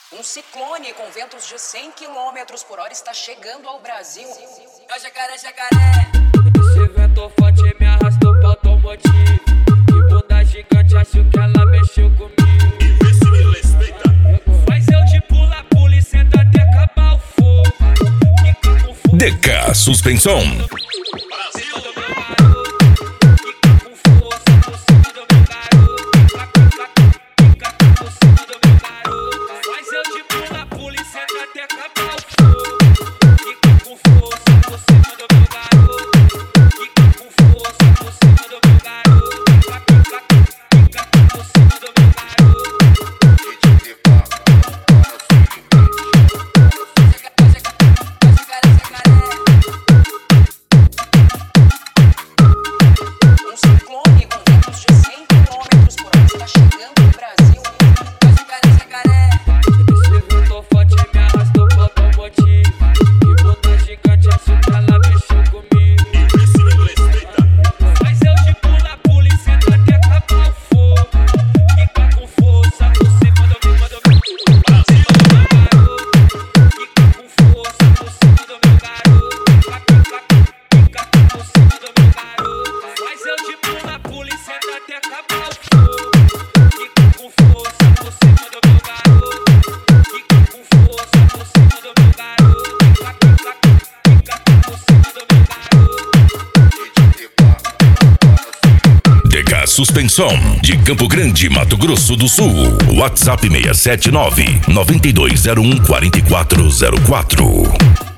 Um ciclone com ventos de 100 km por hora está chegando ao Brasil. Jacaré, jacaré. Esse vento forte me arrastou pro automotivo. Que bunda gigante, acho que ela mexeu comigo. E vê se me respeita. Faz eu de pula e senta até acabar o fogo. Fica com fogo. DK Suspensão. Suspensão de Campo Grande, Mato Grosso do Sul. WhatsApp 679 9201 4404.